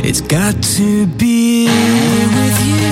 It's got to be with you.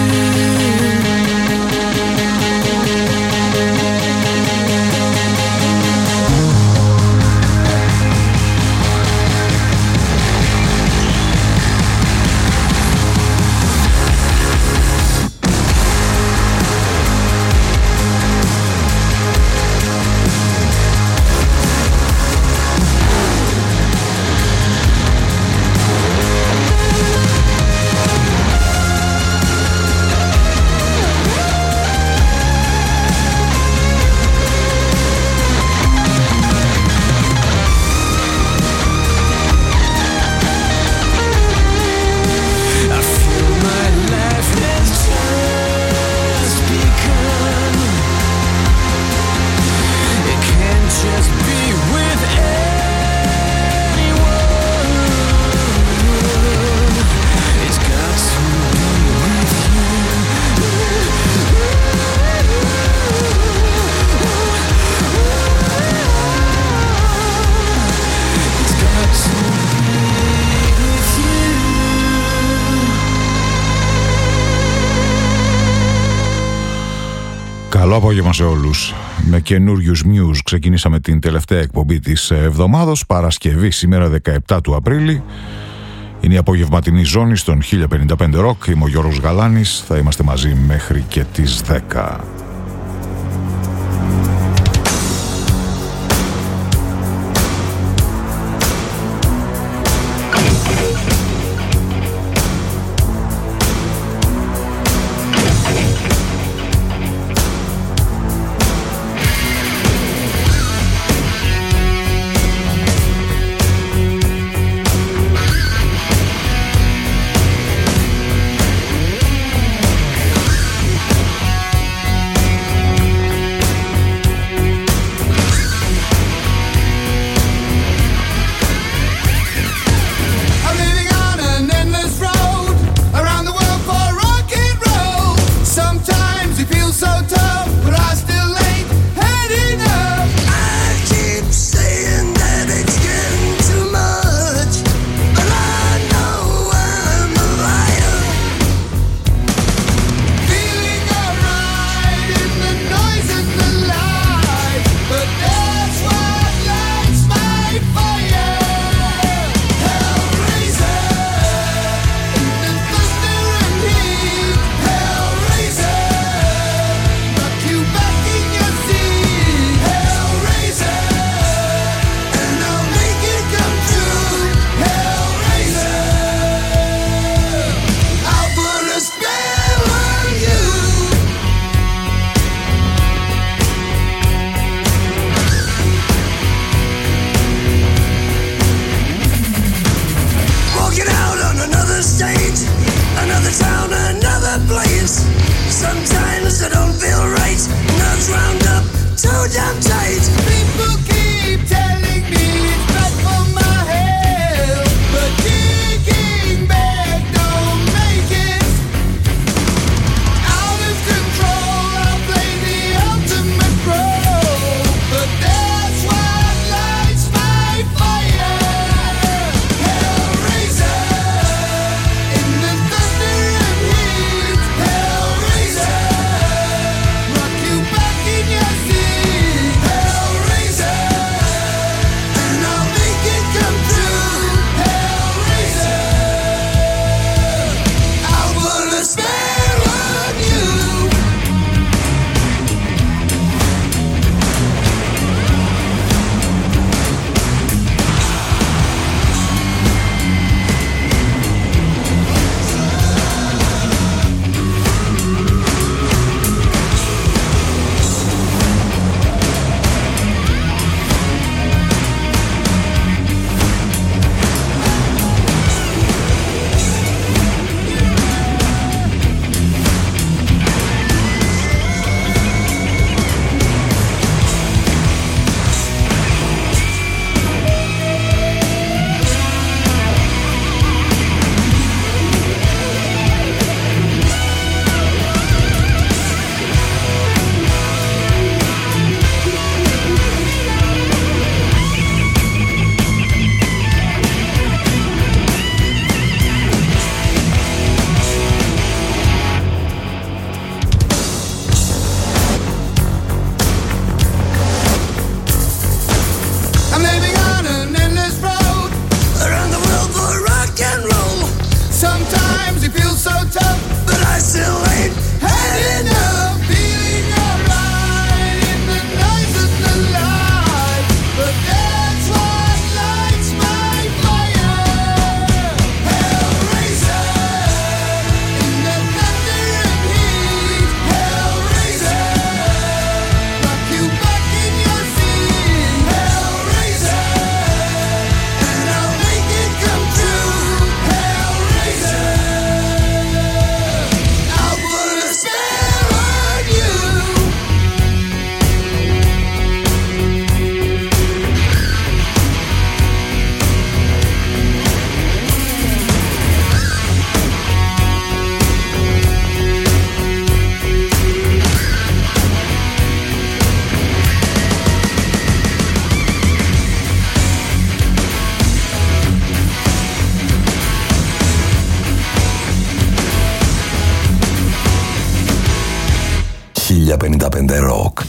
Καλό απόγευμα σε όλους. Με καινούριους Muse ξεκινήσαμε την τελευταία εκπομπή της εβδομάδος, Παρασκευή σήμερα 17 του Απρίλη. Είναι η απογευματινή ζώνη στον 1055 Rock. Είμαι ο Γιώργος Γαλάνης, θα είμαστε μαζί μέχρι και τις 10. 1055 Rock.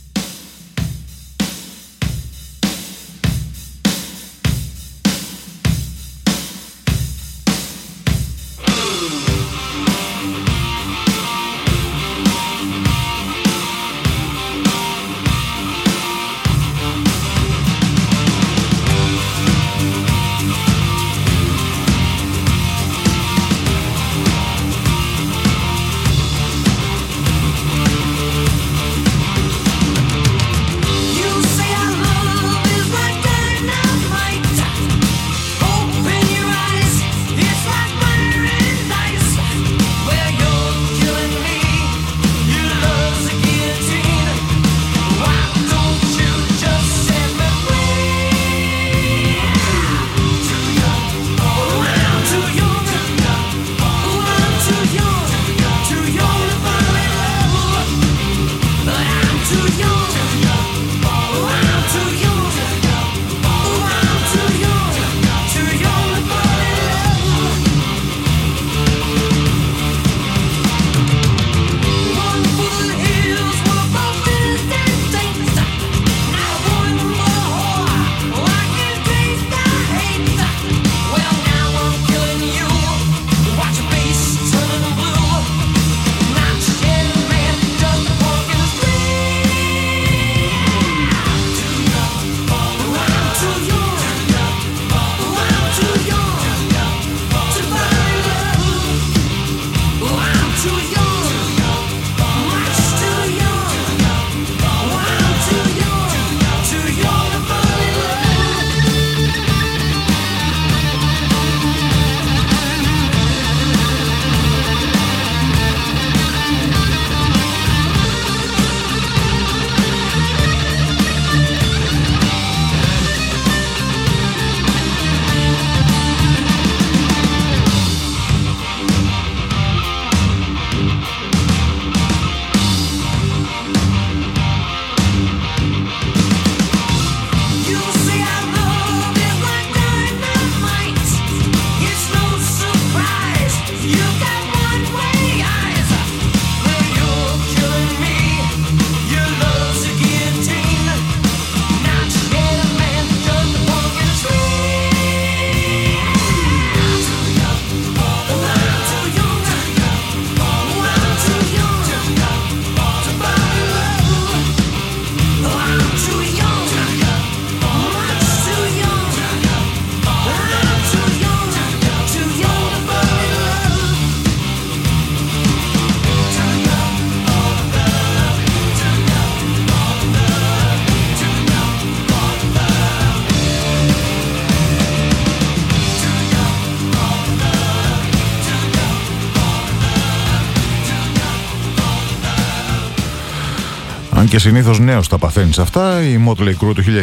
Αν και συνήθως νέος τα παθαίνεις αυτά, οι Motley Crue του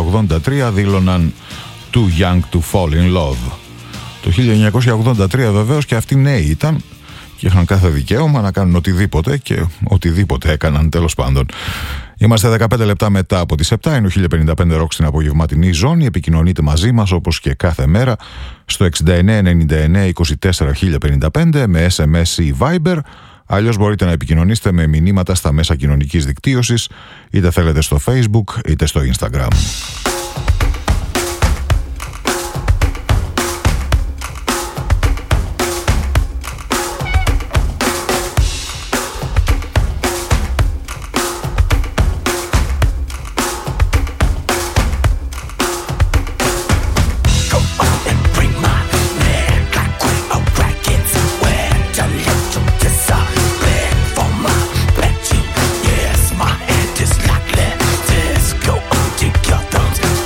1983 δήλωναν Too Young to Fall in Love. Το 1983 βεβαίως και αυτοί νέοι ήταν και είχαν κάθε δικαίωμα να κάνουν οτιδήποτε και οτιδήποτε έκαναν, τέλος πάντων. Είμαστε 15 λεπτά μετά από τις 7, είναι ο 1055 Rock στην απογευματινή ζώνη. Επικοινωνείτε μαζί μας όπως και κάθε μέρα στο 6999 24 1055 με SMS ή Viber. Αλλιώς μπορείτε να επικοινωνήσετε με μηνύματα στα μέσα κοινωνικής δικτύωσης, είτε θέλετε στο Facebook είτε στο Instagram. Yes, my head is like lead. This go on, take your thumbs.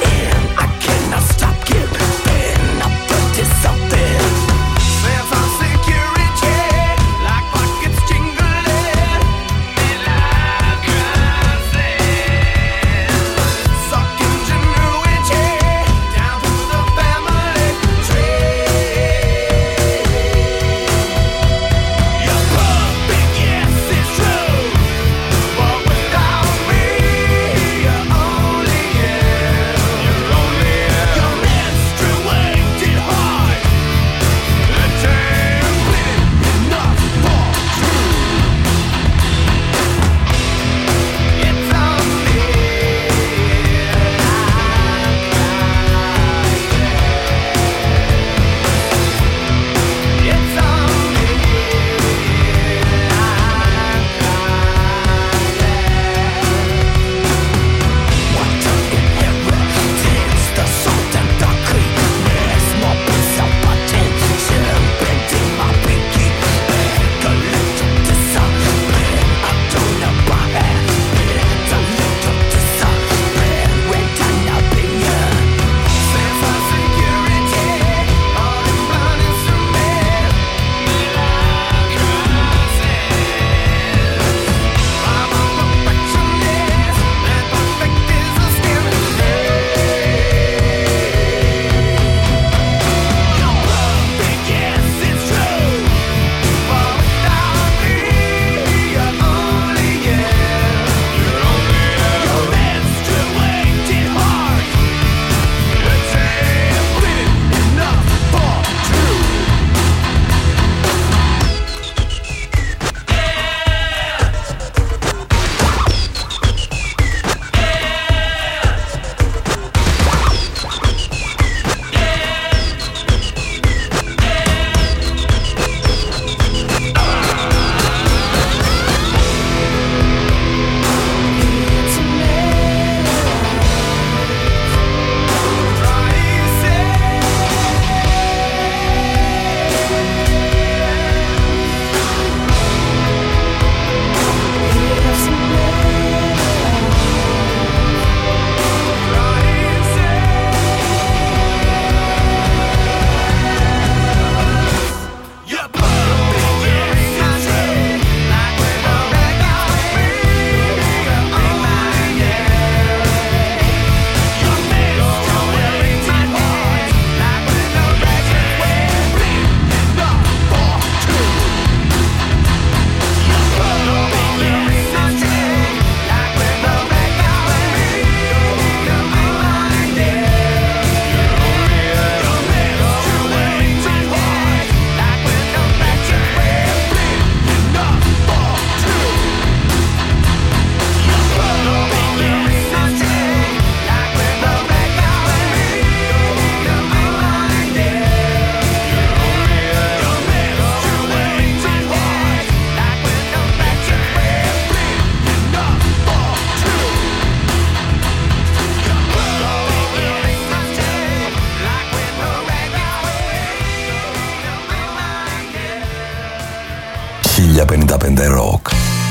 1055 Rock.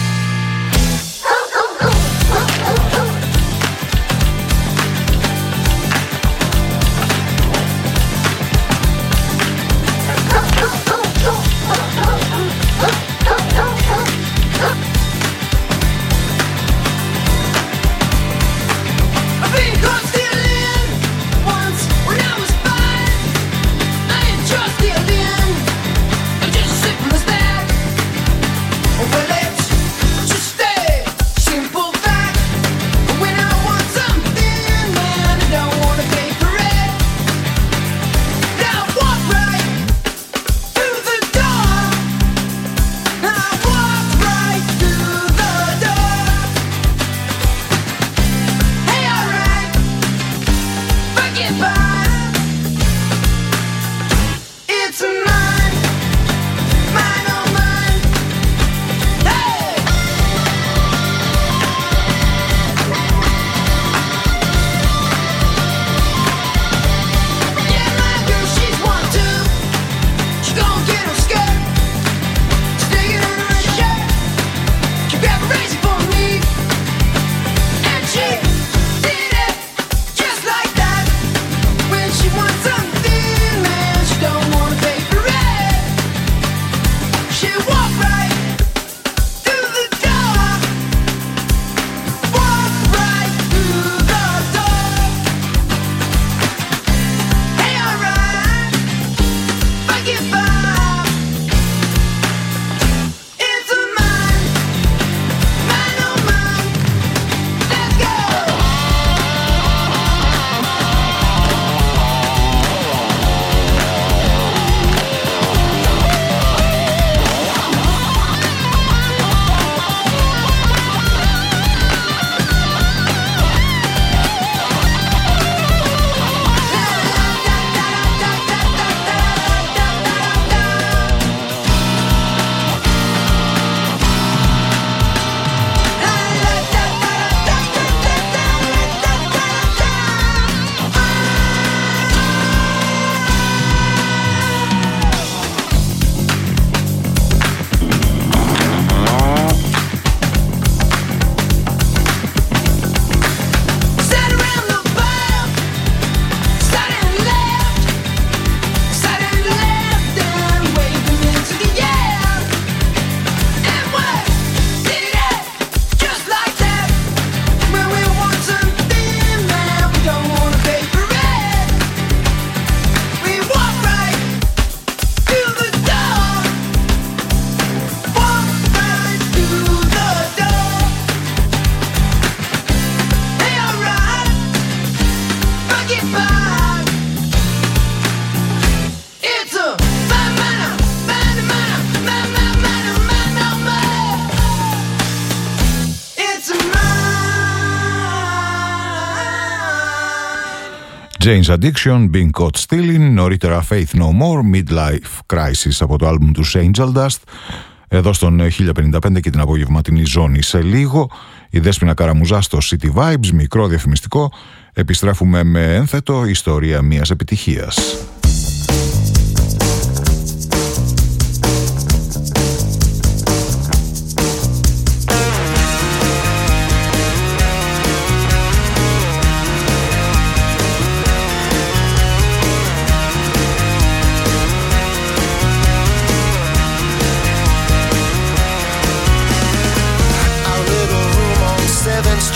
Jane's Addiction, Being Caught Stealing, νωρίτερα Faith No More, Midlife Crisis από το άλμπουμ του Angel Dust. Εδώ στον 1055 και την απογευματινή ζώνη σε λίγο. Η Δέσποινα Καραμουζά στο City Vibes, μικρό διαφημιστικό. Επιστρέφουμε με ένθετο ιστορία μιας επιτυχίας.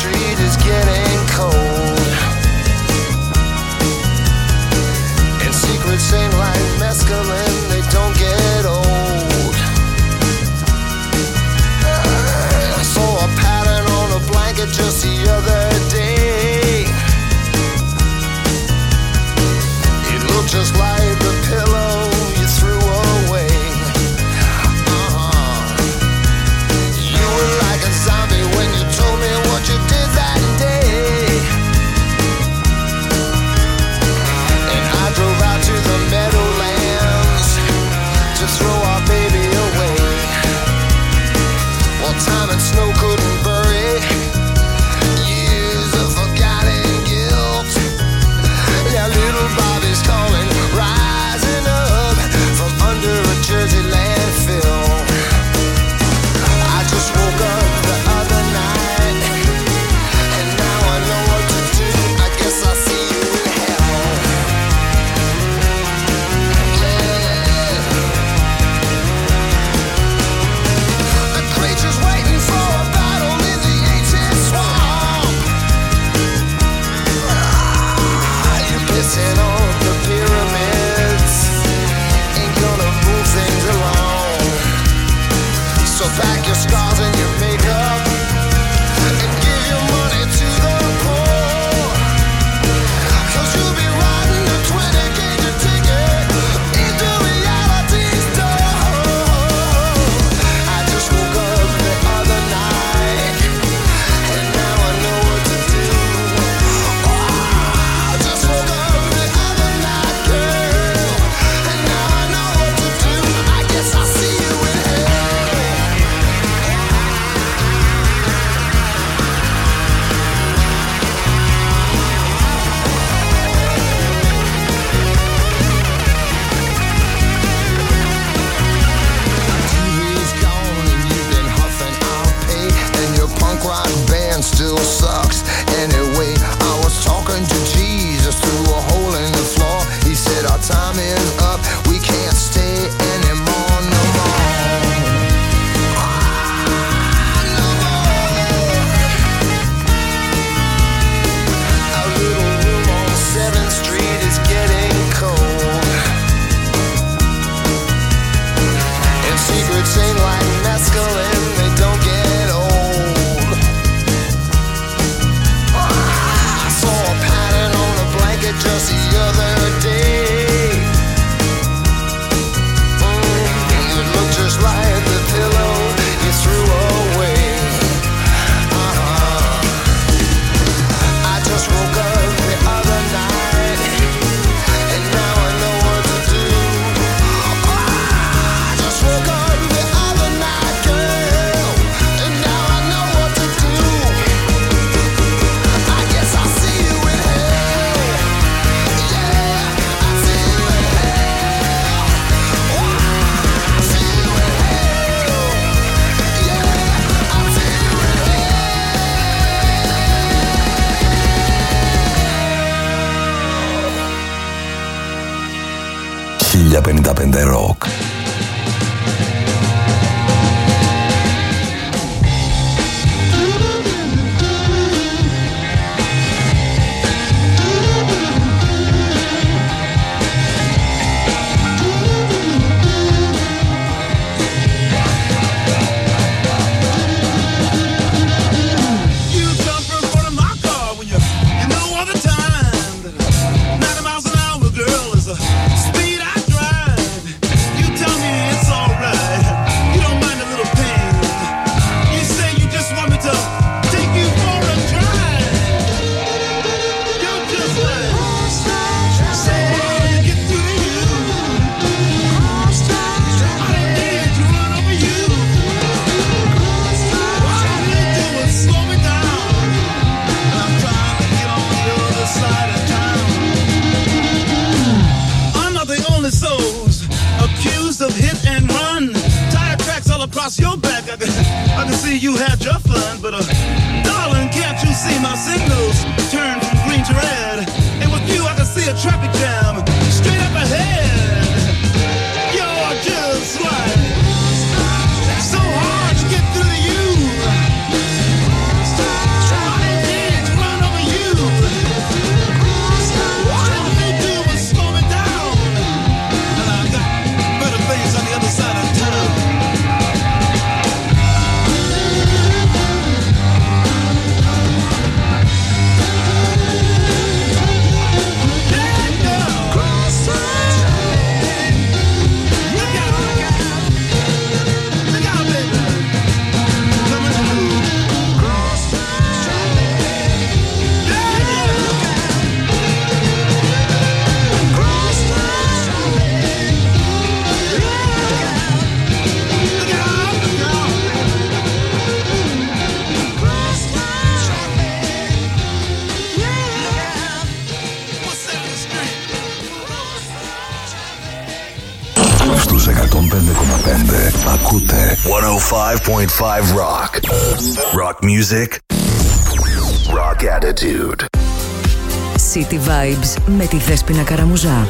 And so chain like mescaline, they don't get old. I saw a pattern on the blanket just the other day. It looked just like the pillow you threw away. I just woke up the other night, and now I know what to do. I just woke up the other night, girl, and now I know what to do. I guess I'll see you in hell. Yeah, I'll see you in hell. I'll see you in hell. Yeah, I'll see you in hell. 1055 Rock. You jump in front of my car when you know all the time that 90 miles an hour, girl, is the speed I drive. You tell me it's alright. You don't mind a little pain. You say you just want me to take you for a drive. You're just like say to get through to you. I dare to run over you. All you do is slow me down, and I'm trying to get on the other side of town. I'm not the only souls accused of hit and run. Tire tracks all across your back. I can see you had your fun, but darling, can't you see my signals turn from green to red? And with you, I can see a traffic jam straight up ahead. You're just like so hard to get through to you. I dare to run over you. All you do is slow me down, and I got better things on the other side of town. Στους 105,5 ακούτε 105.5 Rock. Rock music. Rock attitude. City Vibes με τη Δέσποινα Καραμουζά.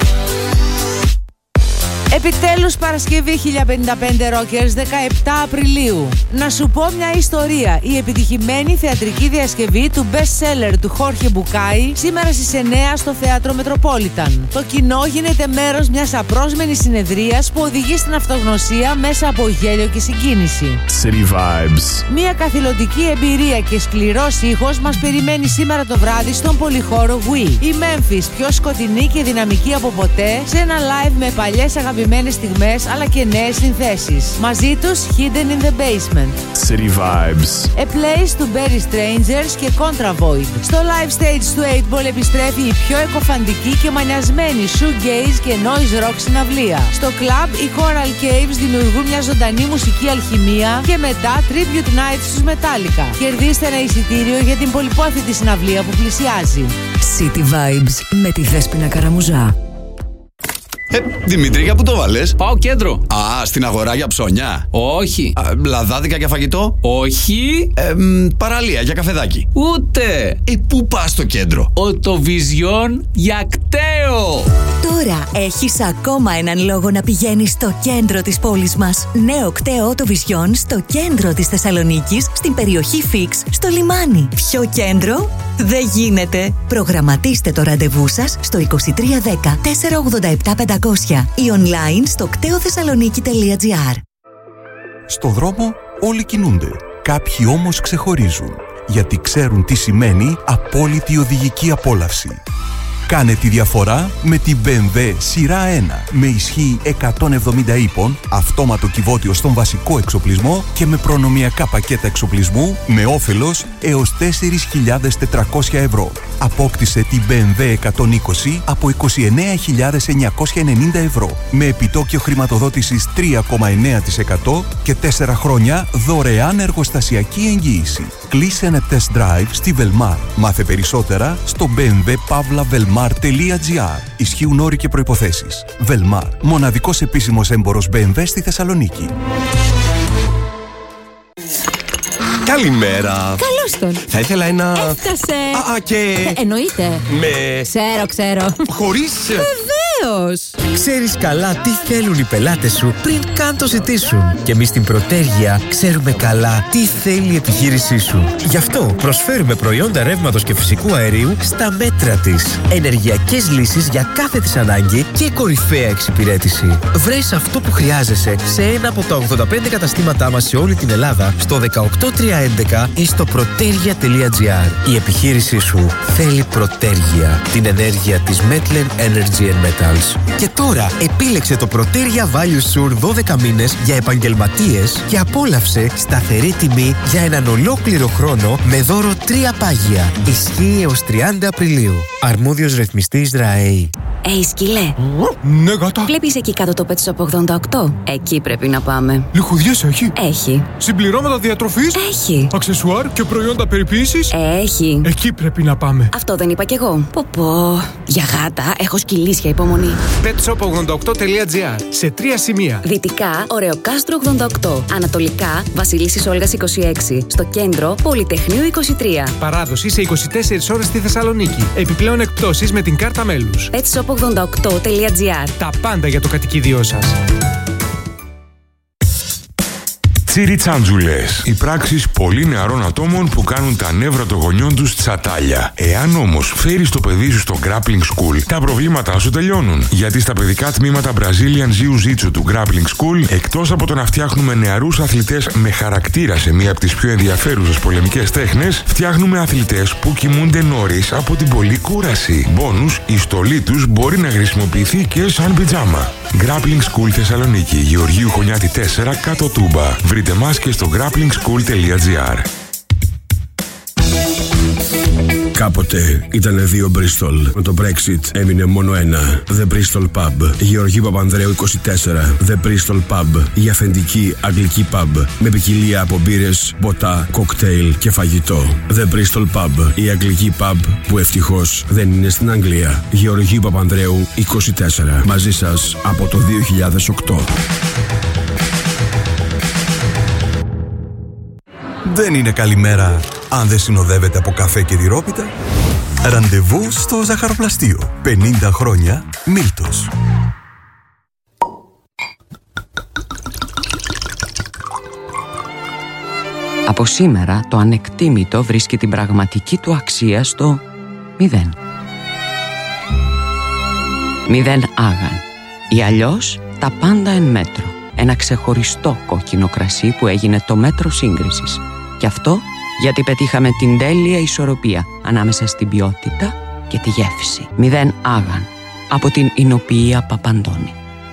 Επιτέλους Παρασκευή 1055 Rockers 17 Απριλίου. Να σου πω μια ιστορία. Η επιτυχημένη θεατρική διασκευή του best seller του Χόρχε Μπουκάη σήμερα στις 9 στο Θέατρο Metropolitan. Το κοινό γίνεται μέρος μιας απρόσμενης συνεδρίας που οδηγεί στην αυτογνωσία μέσα από γέλιο και συγκίνηση. City Vibes. Μια καθηλωτική εμπειρία και σκληρός ήχος μας περιμένει σήμερα το βράδυ στον πολυχώρο Wii. Η Memphis πιο σκοτεινή και δυναμική από ποτέ σε ένα live με παλιές αγαπημένες στιγμές αλλά και νέες συνθέσεις. Μαζί τους Hidden in the Basement, City Vibes. A Place to Bury Strangers και Contra Void. Στο live stage του 8-Ball επιστρέφει η πιο εκοφαντική και μανιασμένη shoegaze και noise rock συναυλία. Στο club οι Coral Caves δημιουργούν μια ζωντανή μουσική αλχημία και μετά tribute night στους Metallica. Κερδίστε ένα εισιτήριο για την πολυπόθητη συναυλία που πλησιάζει. City Vibes με τη Δέσποινα Καραμουζά. Δημήτρη, για πού το βάλες? Πάω κέντρο. Α, στην αγορά για ψώνια. Όχι. Λαδάδικα για φαγητό. Όχι. Παραλία για καφεδάκι. Ούτε. Πού πας στο κέντρο? Οτοβιζιόν για κταίο. Τώρα έχεις ακόμα έναν λόγο να πηγαίνεις στο κέντρο της πόλης μας. Νέο κταίο Οτοβιζιόν στο κέντρο της Θεσσαλονίκης, στην περιοχή Φίξ, στο λιμάνι. Πιο κέντρο δεν γίνεται. Προγραμματίστε το ραντεβού σας στο 2310 487 500 ή online στο κτεοθεσσαλονίκη.gr. Στο δρόμο όλοι κινούνται. Κάποιοι όμως ξεχωρίζουν, γιατί ξέρουν τι σημαίνει απόλυτη οδηγική απόλαυση. Κάνε τη διαφορά με την BMW σειρά 1 με ισχύ 170 ύπων, αυτόματο κυβότιο στον βασικό εξοπλισμό και με προνομιακά πακέτα εξοπλισμού με όφελος έως 4.400 ευρώ. Απόκτησε την BMW 120 από 29.990 ευρώ με επιτόκιο χρηματοδότησης 3,9% και 4 χρόνια δωρεάν εργοστασιακή εγγύηση. Κλείσε ένα test drive στη Velmar. Μάθε περισσότερα στο bmwpavlavelmar.gr. Ισχύουν όροι και προϋποθέσεις. Velmar, μοναδικός επίσημος έμπορος BMW στη Θεσσαλονίκη. Καλημέρα. Καλώς τον. Θα ήθελα ένα... Έφτασε. Και... Εννοείται. Με... Ξέρω. Χωρίς... Βεβαίως. Ξέρεις καλά τι θέλουν οι πελάτες σου πριν καν το ζητήσουν. Και εμείς στην Πρωτέργεια ξέρουμε καλά τι θέλει η επιχείρησή σου. Γι' αυτό προσφέρουμε προϊόντα ρεύματος και φυσικού αερίου στα μέτρα της. Ενεργειακές λύσεις για κάθε της ανάγκη και κορυφαία εξυπηρέτηση. Βρες αυτό που χρειάζεσαι σε ένα από τα 85 καταστήματά μας σε όλη την Ελλάδα, στο 18311 ή στο protergia.gr. Η επιχείρησή σου θέλει Πρωτέργεια, την ενέργεια της Metlen Energy and Metals. Και τώρα επίλεξε το Protergia Value Sur 12 μήνες για επαγγελματίες και απόλαυσε σταθερή τιμή για έναν ολόκληρο χρόνο με δώρο 3 πάγια. Ισχύει έως 30 Απριλίου. Αρμόδιος ρυθμιστής ΡΑΕΗ. Σκύλε. Ναι, γάτα. Βλέπεις εκεί κάτω το Pet Shop 88? Εκεί πρέπει να πάμε. Λιχουδιές έχει? Έχει. Συμπληρώματα διατροφής? Έχει. Αξεσουάρ και προϊόντα περιποίησης? Έχει. Εκεί πρέπει να πάμε. Αυτό δεν είπα κι εγώ. Πω. Για γάτα έχω σκυλίσια υπομονή. petshop88.gr. Σε 3 σημεία. Δυτικά, Ωρεοκάστρο 88. Ανατολικά, Βασιλίσσης Όλγας 26. Στο κέντρο, Πολυτεχνείου 23. Παράδοση σε 24 ώρες στη Θεσσαλονίκη. Επιπλέον εκπτώσεις με την κάρτα μέλους. petshop88.gr. Τα πάντα για το κατοικίδιό σας. Τσιριτσάντζουλες. Οι πράξεις πολύ νεαρών ατόμων που κάνουν τα νεύρα των γονιών τους τσατάλια. Εάν όμως φέρεις το παιδί σου στο Grappling School, τα προβλήματά σου τελειώνουν. Γιατί στα παιδικά τμήματα Brazilian Jiu-Jitsu του Grappling School, εκτός από το να φτιάχνουμε νεαρούς αθλητές με χαρακτήρα σε μία από τις πιο ενδιαφέρουσες πολεμικές τέχνες, φτιάχνουμε αθλητές που κοιμούνται νωρίς από την πολλή κούραση. Μπόνους, η στολή τους μπορεί να χρησιμοποιηθεί και σαν πιτζάμα. Grappling School Θεσσαλονίκη, Γεωργίου Χωνιάτη 4, κάτω Τούμπα. Βρείτε μας και στο grapplingschool.gr. Κάποτε ήταν 2 Bristol. Με το Brexit έμεινε μόνο ένα. The Bristol Pub. Γεωργίου Παπανδρέου 24. The Bristol Pub. Η αυθεντική αγγλική pub. Με ποικιλία από μπύρες, ποτά, κοκτέιλ και φαγητό. The Bristol Pub. Η αγγλική pub που ευτυχώς δεν είναι στην Αγγλία. Γεωργίου Παπανδρέου 24. Μαζί σας από το 2008. Δεν είναι καλημέρα αν δεν συνοδεύεται από καφέ και τυρόπιτα. Ραντεβού στο ζαχαροπλαστείο. 50 χρόνια Μίλτος. Από σήμερα το ανεκτήμητο βρίσκει την πραγματική του αξία στο 0. 0 άγαν. Ή αλλιώς τα πάντα εν μέτρο. Ένα ξεχωριστό κόκκινο κρασί που έγινε το μέτρο σύγκρισης. Και αυτό γιατί πετύχαμε την τέλεια ισορροπία ανάμεσα στην ποιότητα και τη γεύση. 0 άγαν. Από την Ινοποιία Παπαντώνη.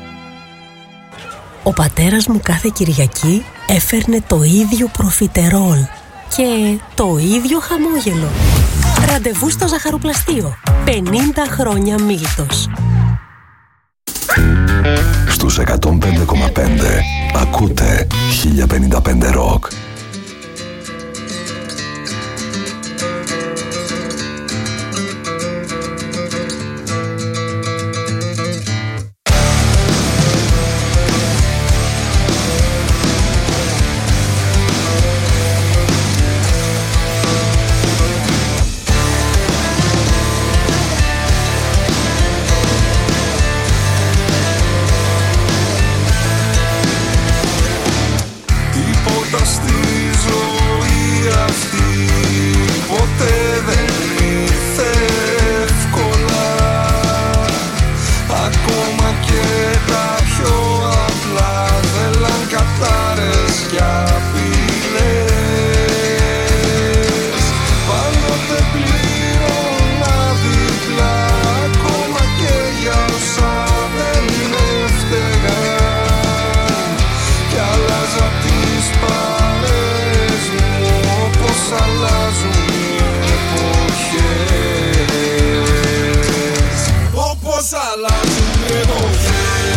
Ο πατέρας μου κάθε Κυριακή έφερνε το ίδιο προφιτερόλ και το ίδιο χαμόγελο. Ραντεβού στο ζαχαροπλαστείο. 50 χρόνια Μίλτος. Στους 105,5 ακούτε 1055 Rock. Τίποτα στη κι απειλές. Πάντοτε πλήρωνα διπλά, ακόμα και για όσα δεν έφταιγα. Κι άλλαζα τις παρέες μου όπως αλλάζουν οι εποχές. Όπως αλλάζουν οι εποχές.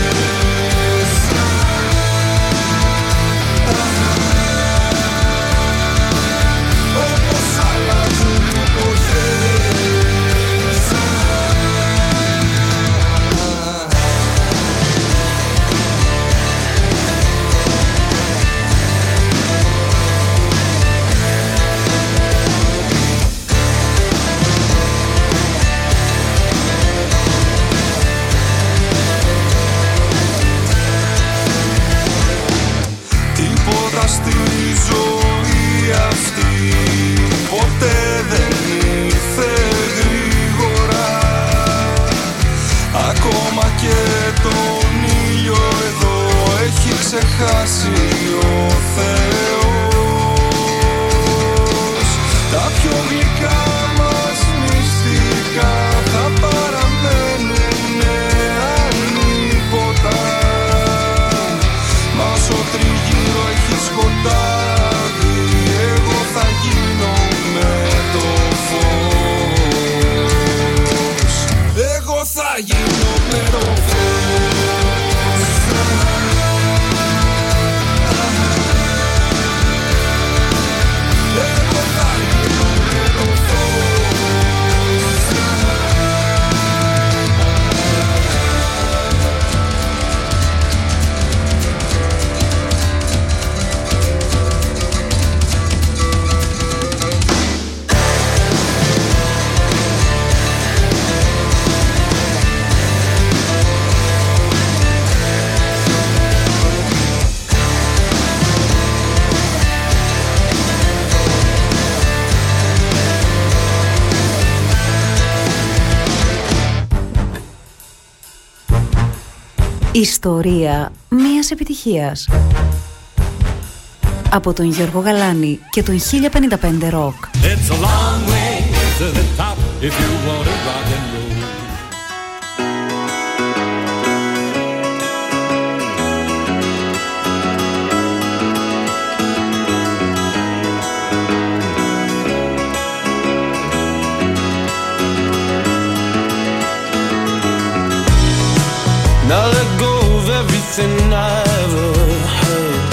Στη ζωή αυτή ποτέ δεν ήρθε γρήγορα. Ακόμα και τον ήλιο εδώ έχει ξεχάσει ο Θεός. Τα πιο γλυκά μας μυστικά θα παραμένουνε ανίποτα. Μα όσο τριγύρω έχει σκοτάδι, εγώ θα γίνω με το φως. Εγώ θα γίνω με το φως. Εγώ θα γίνω με το φως. Ιστορία μιας επιτυχίας. Από τον Γιώργο Γαλάνη και τον 1055 Rock. It's a long way to the top if you want to rock and roll. Now let go of everything I ever heard,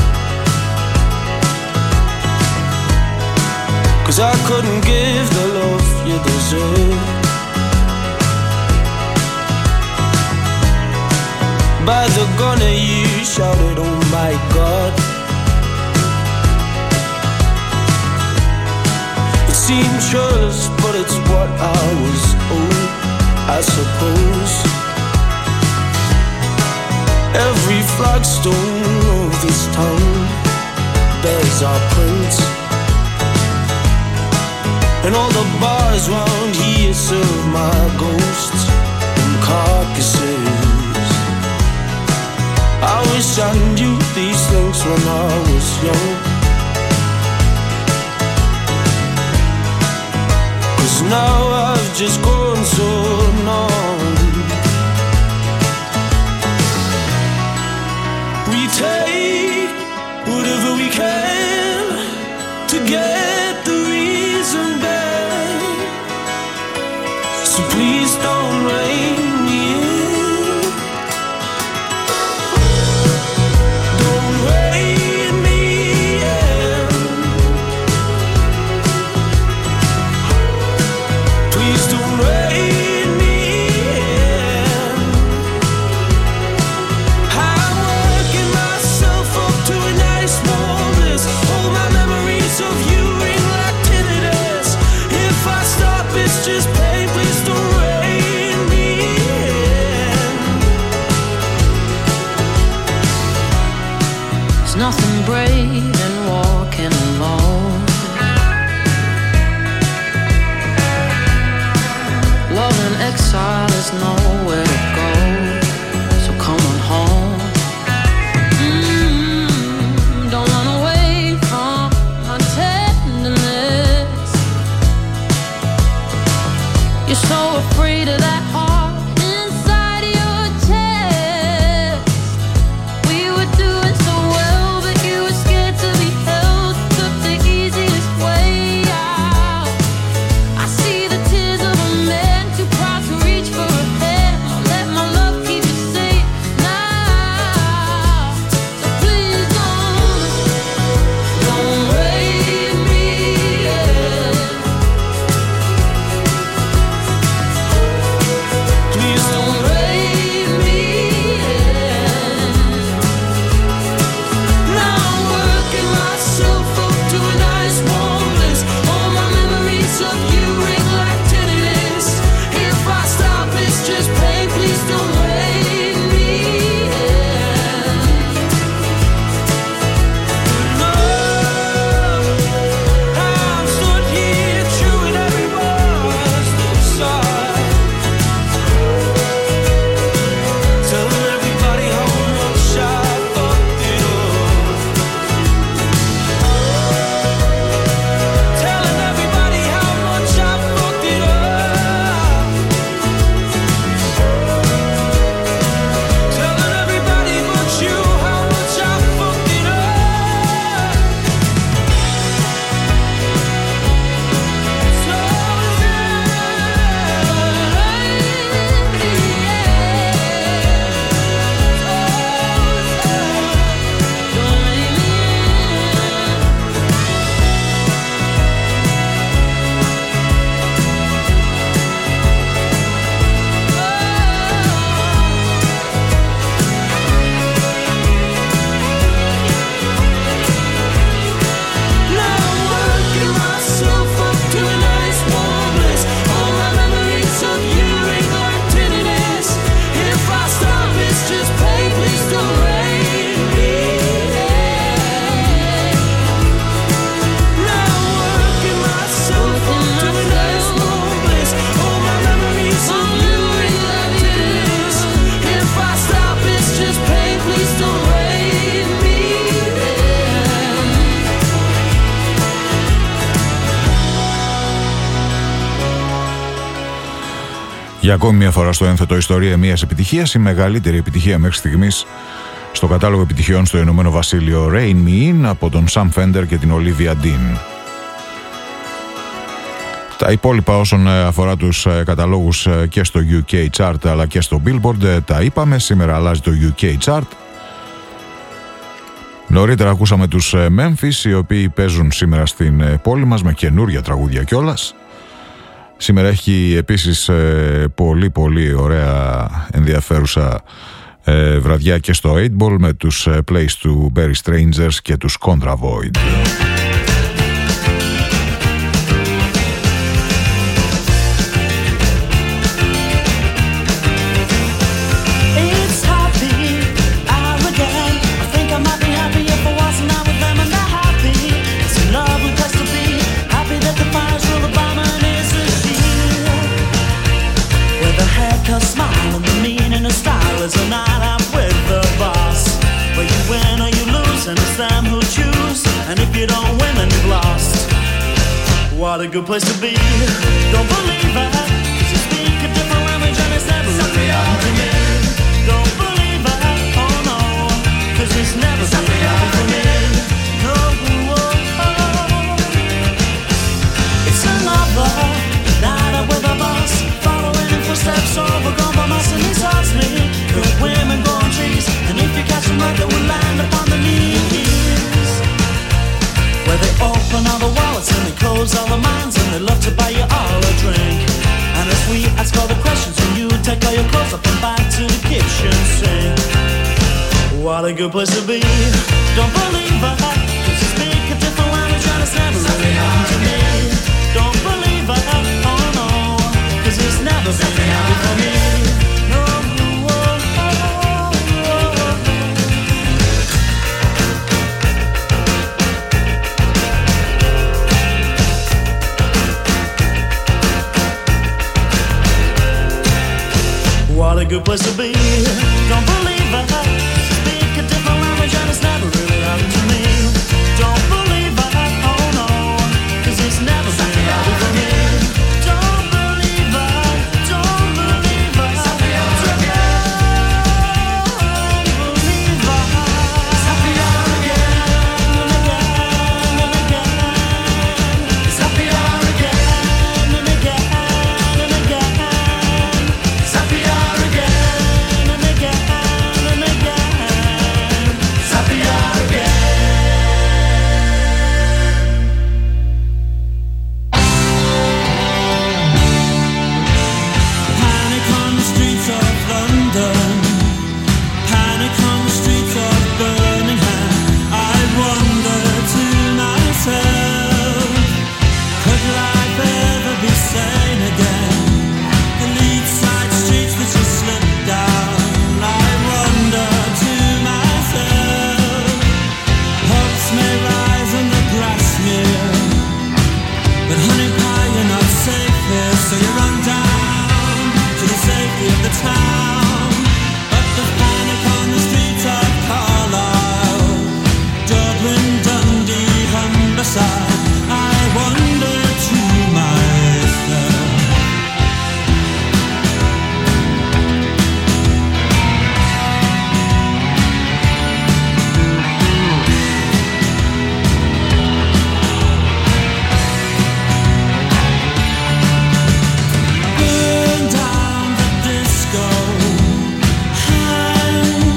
'cause I couldn't give the love you deserve. By the gun you shouted, oh my God. It seemed churlish, but it's what I was owed, I suppose. Every flagstone of this town bears our prints, and all the bars round here serve my ghosts and carcasses. I wish I knew these things when I was young, 'cause now I've just grown so numb. We take whatever we can to get the reason back, so please don't rein me in. Don't rein me in. Please don't rein me in. I'm working myself up to a nice warm bliss. All my memories of you ring like tinnitus. If I stop, it's just pain. Please don't rein me in. There's nothing brave in walking alone. Love in exile is nowhere to go, so come on home. Don't run away. Για ακόμη μια φορά στο ένθετο ιστορία μιας επιτυχίας, η μεγαλύτερη επιτυχία μέχρι στιγμής στο κατάλογο επιτυχιών στο Ηνωμένο Βασίλειο, Rain Me In από τον Sam Fender και την Olivia Dean. Τα υπόλοιπα όσον αφορά τους καταλόγους και στο UK Chart αλλά και στο Billboard τα είπαμε. Σήμερα αλλάζει το UK Chart. Νωρίτερα ακούσαμε τους Memphis, οι οποίοι παίζουν σήμερα στην πόλη μας με καινούρια τραγούδια κιόλας. Σήμερα έχει επίσης πολύ ωραία ενδιαφέρουσα βραδιά και στο 8 Ball με τους plays του Barry Strangers και τους Contra Void. What a good place to be. Don't believe it, 'cause you speak a different language and it's never really happened to me. Don't believe it, oh no, 'cause it's never really happened to me. No, it's another night out with a bus, following in footsteps overgrown by moss, and he's asked me, good women grow on trees, and if you catch them right, they will land upon the knees. Where they open all the wallets and they close all the minds, and they love to buy you all a drink. And as we ask all the questions, and you take all your clothes up and back to the kitchen sink. What a good place to be. Don't believe it, 'cause you speak a different language and it's never really happened to me. Don't believe it, oh no, 'cause it's never been happened for me. What a good place to be. Don't believe it, 'cause you speak a different language and it's never really happened to me. Don't believe it, oh no, 'cause it's never been happened for me. Don't believe it, don't believe it, don't believe it. It's happier again and again and again. It's happier again and again and again. It's happier.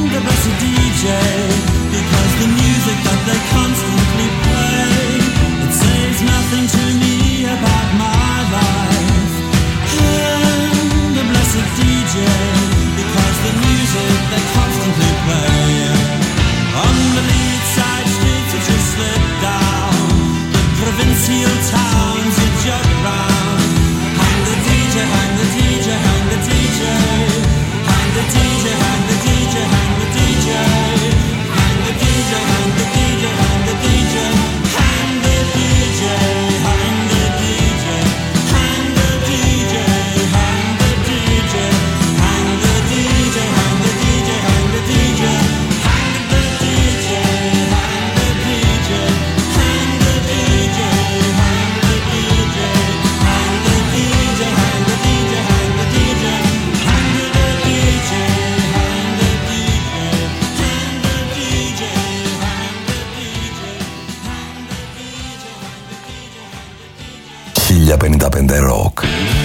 Because the music that they constantly play, it's 1055 Rock.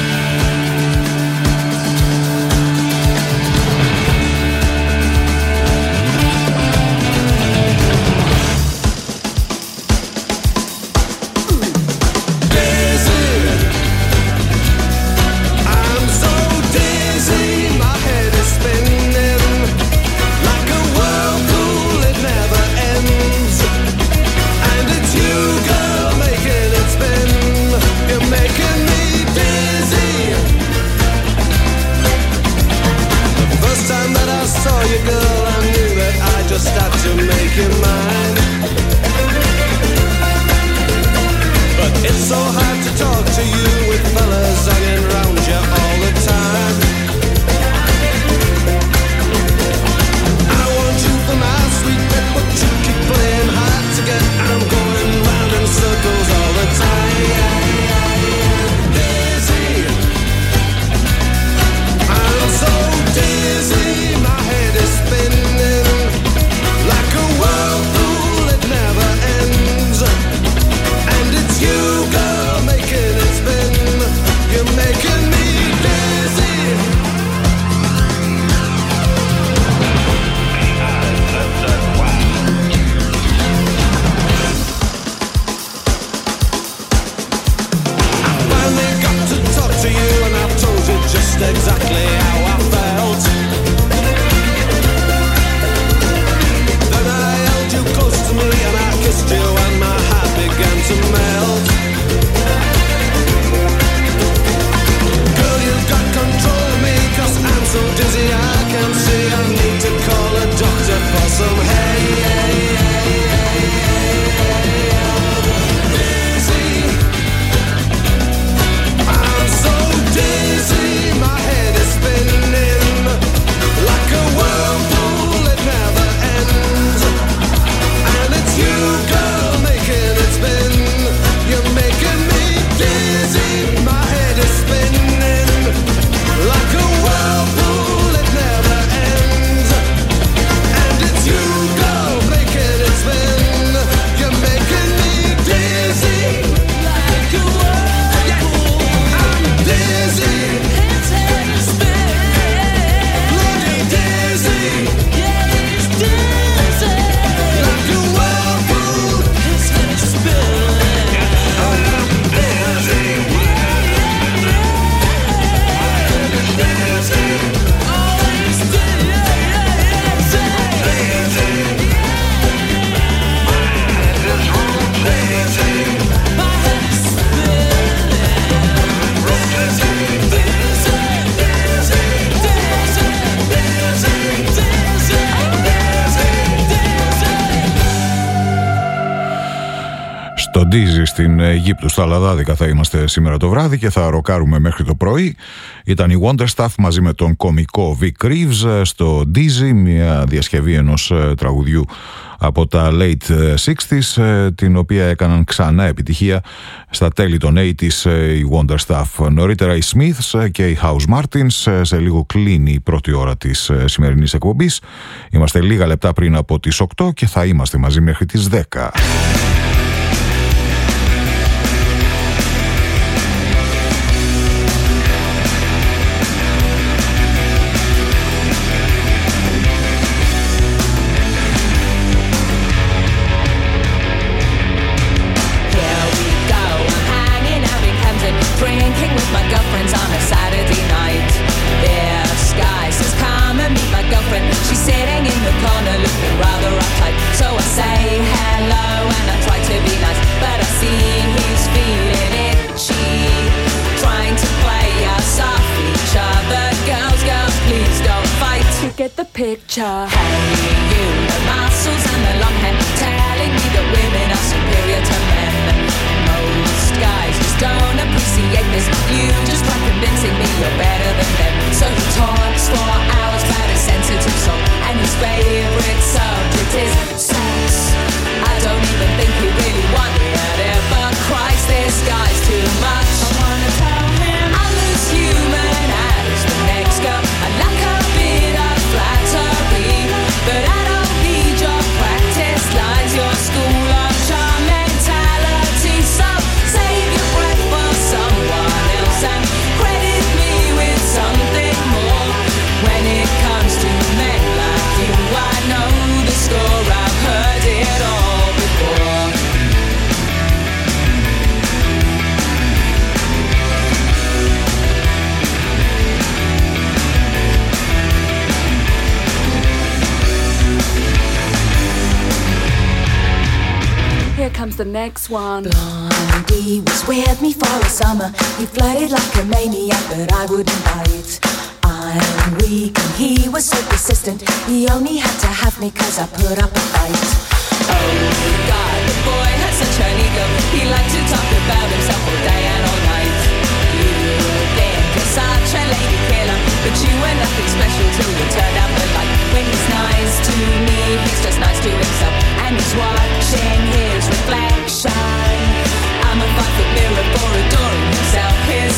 Dizzy στην Αιγύπτου, στα Λαδάδικα θα είμαστε σήμερα το βράδυ και θα ροκάρουμε μέχρι το πρωί. Ήταν η Wonderstuff μαζί με τον κωμικό Vic Reeves στο Dizzy, μια διασκευή ενός τραγουδιού από τα late 60s, την οποία έκαναν ξανά επιτυχία στα τέλη των 80s η Wonderstuff. Νωρίτερα οι Smiths και οι House Martins. Σε λίγο κλείνει η πρώτη ώρα της σημερινής εκπομπής. Είμαστε λίγα λεπτά πριν από τις 8 και θα είμαστε μαζί μέχρι τις 10. Get the picture. Hey, you, the muscles and the long hair, telling me that women are superior to men. Most guys just don't appreciate this. You just try convincing me you're better than them. So he talks for hours about a sensitive soul, and his favorite subject is sex. I don't even think he really wanted it, but Christ, this guy's too much. I wanna tell him I'm as human as the next girl. I like a bit of flattery, but I don't need Here comes the next one. Blondie was with me for a summer. He flirted like a maniac, but I wouldn't bite. I'm weak and he was so persistent. He only had to have me cause I put up a fight. Oh God, the boy had such an ego. He liked to talk about himself all day and all night. You think you're such a lady killer, but you were nothing special till you turned out the light. When he's nice to me, he's just nice to himself, and he's watching his reflection. I'm a 5-foot mirror for adoring himself. His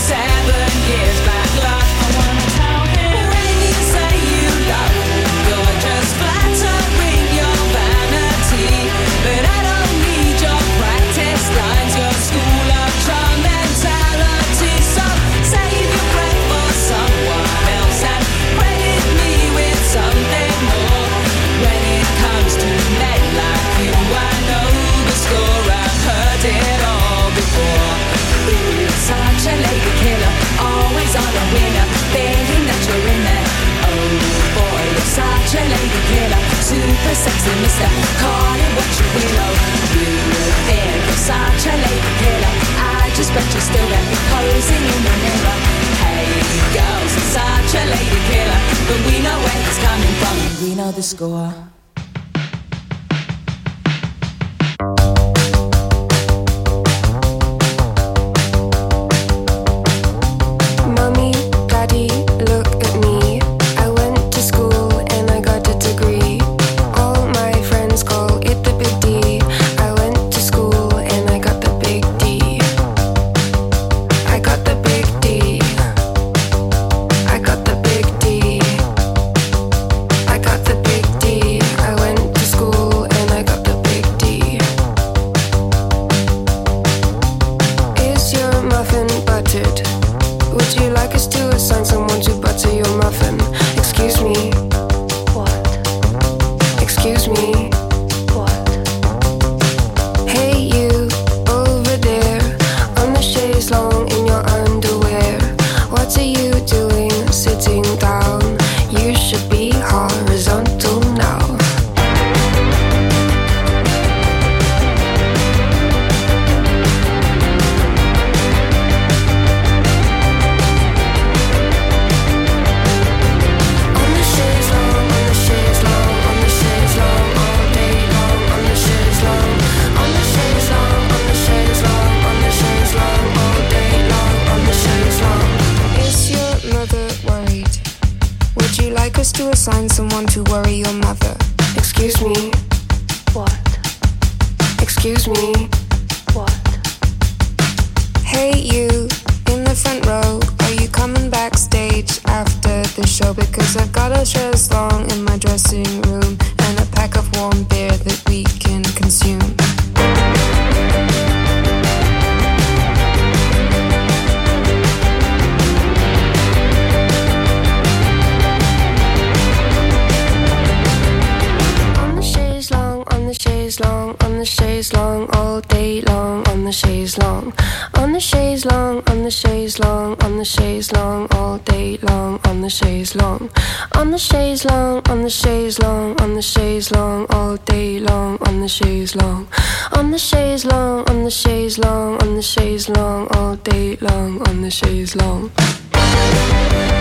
7 years back luck. I wanna tell him, when you say you love me, you're just flattering your vanity, but I don't need your practice lines, your school of charm mentality. So save your breath for someone else and credit me with something more. When it comes to men like you, I know the score. I've heard it all before. You're such a lady killer, always on a winner, thinking that you're in there. Oh boy, you're such a lady killer, super sexy mister, call it what you will. Oh, you think you're such a lady killer, I just bet you still got me posing in the mirror. Hey girls, you're such a lady killer, but we know where it's coming from, and we know the score. chaise longue all day long on the chaise longue.